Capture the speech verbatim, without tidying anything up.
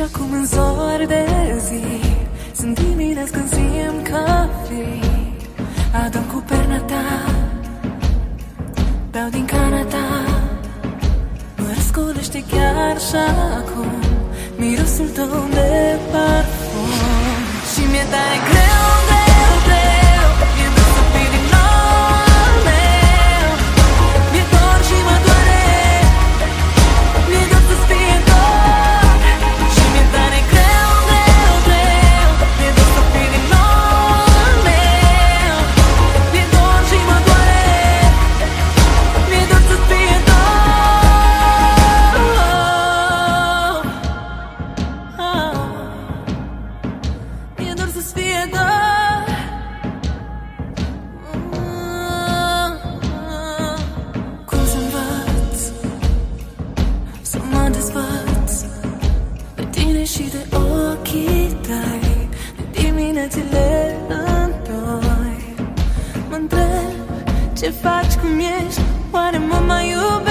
Și acum în zor de zi sunt dimineți când simt că fii. Adorm cu perna ta, beau din cana ta, mă răscolește chiar și acum mirosul tău de parfum. Și mi-e tare greu, greu, greu, mi-e dor să fii din nou al meu. Mi-e dor și mă doare, mi-e dor să-ți fie dor. Și mi-e tare greu, greu, greu, mi-e dor să fii din nou al meu. Mi-e dor și mă doare, mi-e dor să-ți fie dor. Mi-e dor să-ți fie dor. Cum să învăț să mă dezvăț de tine și de ochii tăi, de diminețile întoi. Mă întreb ce faci, cum ești, oare mă mai iubești?